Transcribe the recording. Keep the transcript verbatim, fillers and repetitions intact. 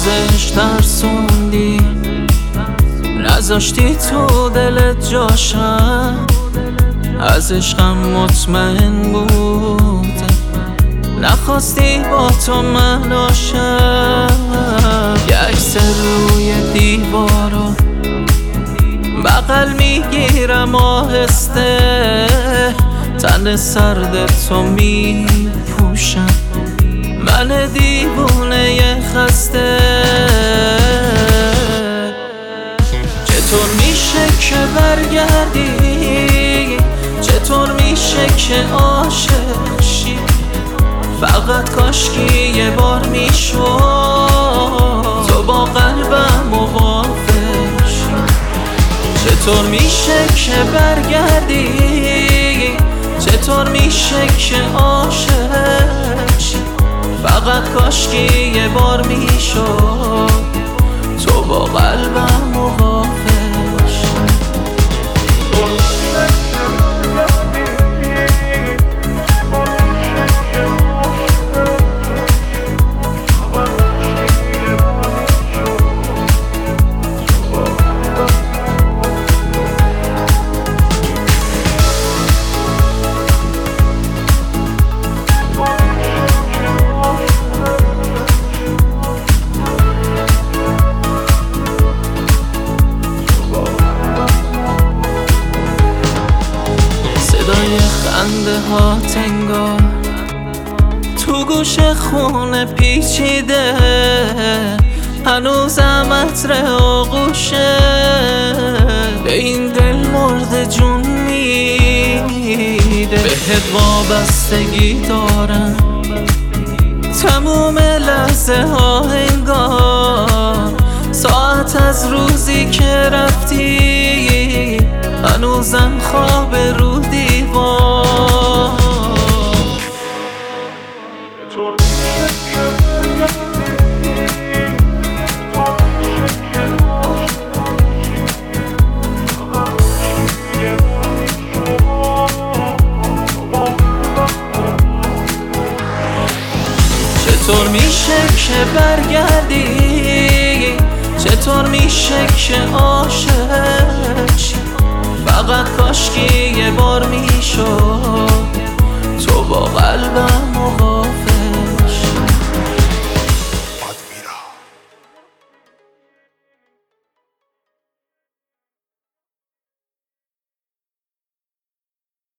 ازش ترسوندی، نذاشتی تو دلت جاشم، از عشقم مطمئن بودم، نخواستی با تو من آشم. یه عکس روی دیوارو بغل میگیرم آهسته، تن سرد تو میپوشم، من دیوونه خسته. چطور میشه که برگردی، چطور میشه که عاشق شی، فقط کاشکی یه بار میشد تو با قلبم موافق شی. چطور میشه که برگردی، چطور میشه که عاشق شی، فقط کاشکی یه بار میشد تو با قلبم موافق شی. خنده ها تنگار تو گوش خونه پیچیده، هنوزم عطر آغوشه به این دل مرده جون میده. بهت وابستگی دارم تموم لحظه ها انگار، ساعت از روزی که رفتی هنوزم خواب رو دیوار. چطور میشه که برگردی، چطور میشه که عاشق شی، فقط کاشکی یه بار میشد تو با قلبم